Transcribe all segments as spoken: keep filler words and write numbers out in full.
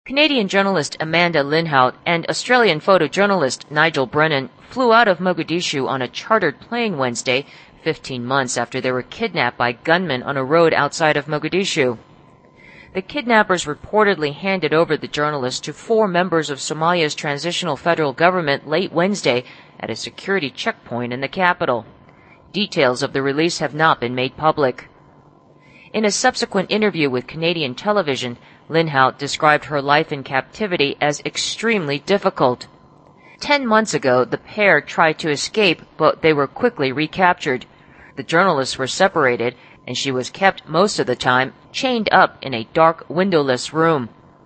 Canadian journalist Amanda Linhout and Australian photojournalist Nigel Brennan flew out of Mogadishu on a chartered plane Wednesday, fifteen months after they were kidnapped by gunmen on a road outside of Mogadishu. The kidnappers reportedly handed over the journalists to four members of Somalia's transitional federal government late Wednesday at a security checkpoint in the capital. Details of the release have not been made public. In a subsequent interview with Canadian television, Linhout described her life in captivity as extremely difficult. Ten months ago, the pair tried to escape, but they were quickly recaptured. The journalists were separated, and she was kept most of the time chained up in a dark, windowless room.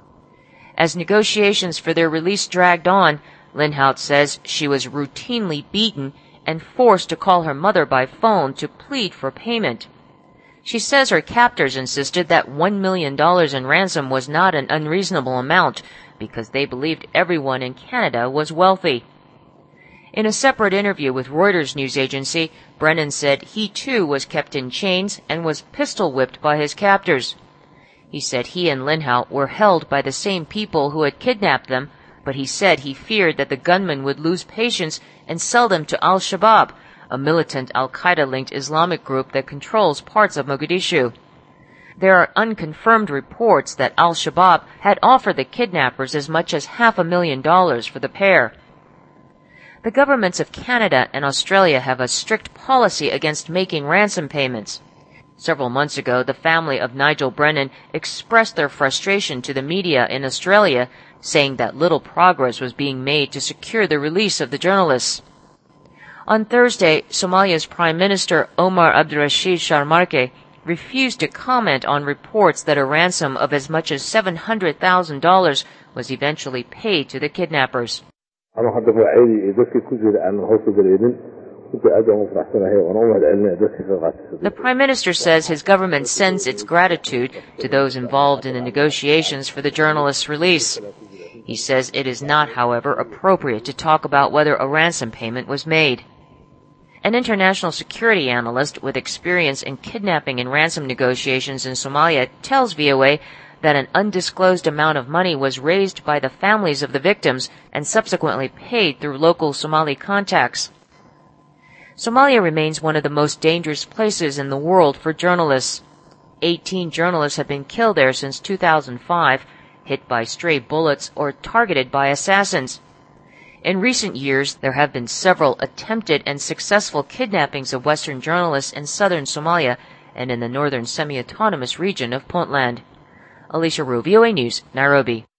As negotiations for their release dragged on, Linhout says she was routinely beaten and forced to call her mother by phone to plead for payment. She says her captors insisted that one million dollars in ransom was not an unreasonable amount because they believed everyone in Canada was wealthy. In a separate interview with Reuters news agency, Brennan said he too was kept in chains and was pistol-whipped by his captors. He said he and Linhout were held by the same people who had kidnapped them, but he said he feared that the gunmen would lose patience and sell them to Al-Shabaab, a militant Al-Qaeda-linked Islamic group that controls parts of Mogadishu. There are unconfirmed reports that Al-Shabaab had offered the kidnappers as much as half a million dollars for the pair. The governments of Canada and Australia have a strict policy against making ransom payments. Several months ago, the family of Nigel Brennan expressed their frustration to the media in Australia, saying that little progress was being made to secure the release of the journalists. On Thursday, Somalia's Prime Minister Omar Abdirashid Sharmarke refused to comment on reports that a ransom of as much as seven hundred thousand dollars was eventually paid to the kidnappers. The Prime Minister says his government sends its gratitude to those involved in the negotiations for the journalists' release. He says it is not, however, appropriate to talk about whether a ransom payment was made. An international security analyst with experience in kidnapping and ransom negotiations in Somalia tells V O A that an undisclosed amount of money was raised by the families of the victims and subsequently paid through local Somali contacts. Somalia remains one of the most dangerous places in the world for journalists. Eighteen journalists have been killed there since two thousand five, hit by stray bullets or targeted by assassins. In recent years, there have been several attempted and successful kidnappings of Western journalists in southern Somalia and in the northern semi-autonomous region of Puntland. Alicia Rue, V O A News, Nairobi.